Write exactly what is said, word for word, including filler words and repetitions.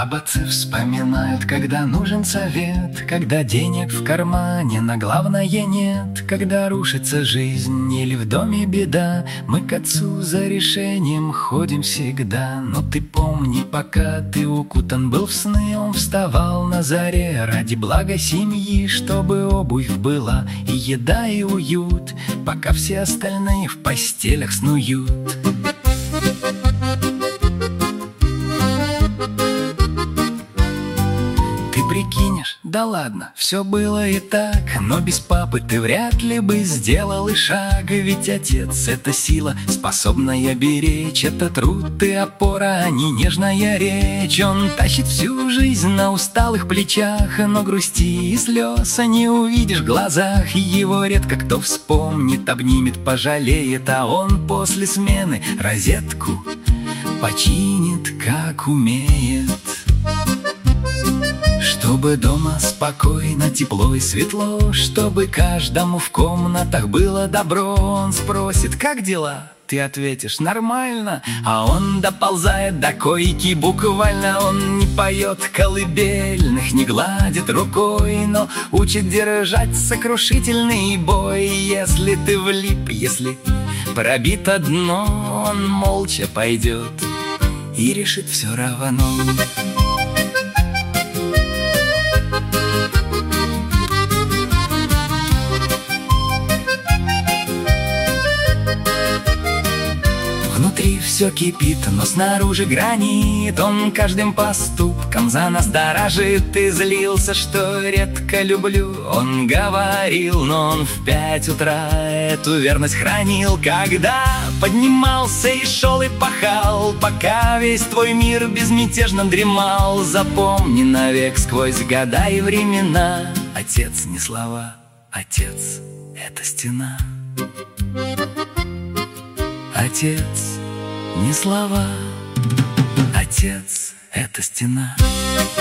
Об отце вспоминают, когда нужен совет, когда денег в кармане на главное нет, когда рушится жизнь или в доме беда. Мы к отцу за решением ходим всегда. Но ты помни, пока ты укутан был в сны, он вставал на заре ради блага семьи, чтобы обувь была и еда, и уют, пока все остальные в постелях снуют. Прикинешь, да ладно, все было и так, но без папы ты вряд ли бы сделал и шаг. Ведь отец — это сила, способная беречь, это труд и опора, а не нежная речь. Он тащит всю жизнь на усталых плечах, но грусти и слез не увидишь в глазах. Его редко кто вспомнит, обнимет, пожалеет, а он после смены розетку починит, как умеет. Чтобы дома спокойно, тепло и светло, чтобы каждому в комнатах было добро. Он спросит: как дела? Ты ответишь: нормально. А он доползает до койки буквально. Он не поет колыбельных, не гладит рукой, но учит держать сокрушительный бой. Если ты влип, если пробито дно, он молча пойдет и решит все равно. Внутри все кипит, но снаружи гранит. Он каждым поступком за нас дорожит. И злился, что редко люблю, он говорил, но он в пять утра эту верность хранил. Когда поднимался и шел и пахал, пока весь твой мир безмятежно дремал. Запомни навек сквозь года и времена: отец не слова, отец — это стена. Отец не слова, отец — это стена.